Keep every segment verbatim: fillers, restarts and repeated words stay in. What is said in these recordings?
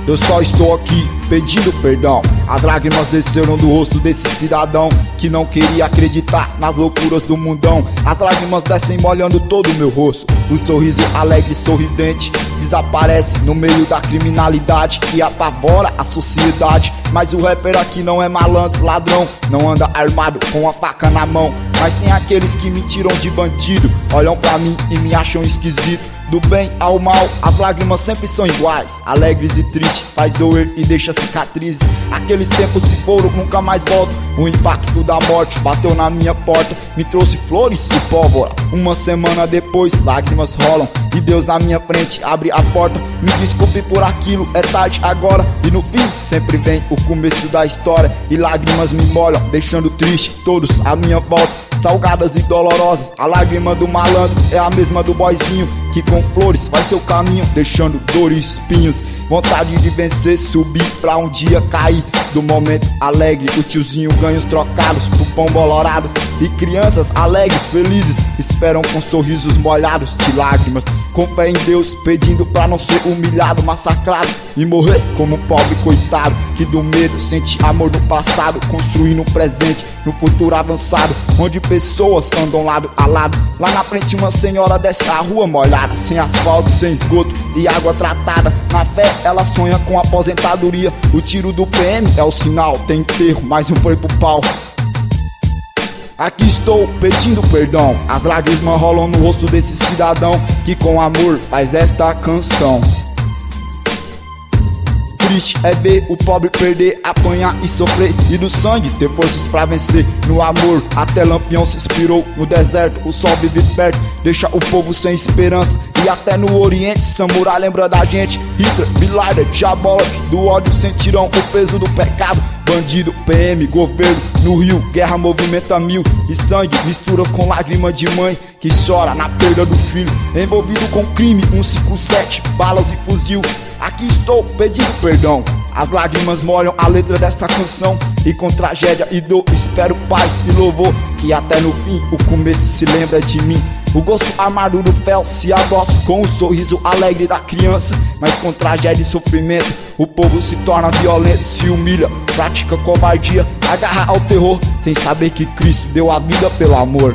Eu só estou aqui pedindo perdão. As lágrimas desceram do rosto desse cidadão que não queria acreditar nas loucuras do mundão. As lágrimas descem molhando todo o meu rosto. O sorriso alegre e sorridente desaparece no meio da criminalidade que apavora a sociedade. Mas o rapper aqui não é malandro, ladrão, não anda armado com a faca na mão. Mas tem aqueles que me tiram de bandido, olham pra mim e me acham esquisito. Do bem ao mal, as lágrimas sempre são iguais, alegres e tristes, faz doer e deixa cicatrizes. Aqueles tempos se foram, nunca mais voltam. O impacto da morte bateu na minha porta, me trouxe flores e pólvora. Uma semana depois, lágrimas rolam e Deus na minha frente abre a porta. Me desculpe por aquilo, é tarde agora. E no fim, sempre vem o começo da história. E lágrimas me molham, deixando triste todos à minha volta. Salgadas e dolorosas, a lágrima do malandro é a mesma do boyzinho que com flores faz seu caminho, deixando dor e espinhos. Vontade de vencer, subir pra um dia cair. Do momento alegre, o tiozinho ganha os trocados pro pão bolorados. E crianças alegres, felizes, esperam com sorrisos molhados de lágrimas. Com fé em Deus, pedindo pra não ser humilhado, massacrado e morrer como um pobre coitado que do medo sente amor no passado, construindo um presente no futuro avançado, onde pessoas andam lado a lado. Lá na frente uma senhora desce a rua molhada, sem asfalto, sem esgoto e água tratada. Na fé ela sonha com aposentadoria. O tiro do P M é o sinal, tem enterro, mais um foi pro pau. Aqui estou pedindo perdão. As lágrimas rolam no rosto desse cidadão que com amor faz esta canção. Triste é ver o pobre perder, apanhar e sofrer, e no sangue ter forças pra vencer. No amor até Lampião se inspirou. No deserto o sol vive perto, deixa o povo sem esperança. E até no Oriente Samurai lembra da gente. Hitler, Bin Laden, Diabolic, do ódio sentirão o peso do pecado. Bandido, P M, governo, no Rio, guerra movimenta mil. E sangue mistura com lágrima de mãe que chora na perda do filho. Envolvido com crime, um cinco sete, balas e fuzil. Aqui estou pedindo perdão. As lágrimas molham a letra desta canção. E com tragédia e dor espero paz e louvor, que até no fim o começo se lembra de mim. O gosto amargo do fel se adoça com o sorriso alegre da criança. Mas com tragédia e sofrimento o povo se torna violento, se humilha, pratica covardia, agarra ao terror, sem saber que Cristo deu a vida pelo amor.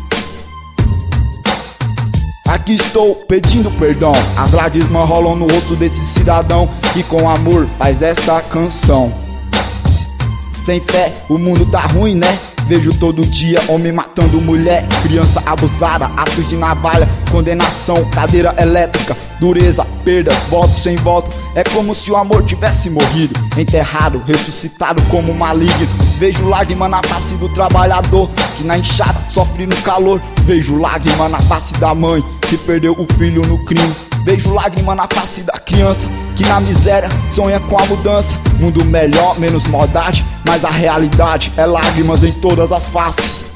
Aqui estou pedindo perdão. As lágrimas rolam no rosto desse cidadão que com amor faz esta canção. Sem fé o mundo tá ruim, né? Vejo todo dia homem matando mulher, criança abusada, atos de navalha, condenação, cadeira elétrica, dureza, perdas, voltas sem volta. É como se o amor tivesse morrido, enterrado, ressuscitado como maligno. Vejo lágrima na face do trabalhador que na enxada sofre no calor. Vejo lágrima na face da mãe que perdeu o filho no crime. Vejo lágrima na face da criança que na miséria sonha com a mudança. Mundo melhor, menos maldade, mas a realidade é lágrimas em todas as faces.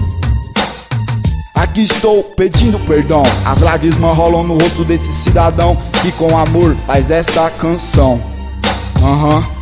Aqui estou pedindo perdão. As lágrimas rolam no rosto desse cidadão que com amor faz esta canção. Aham uhum.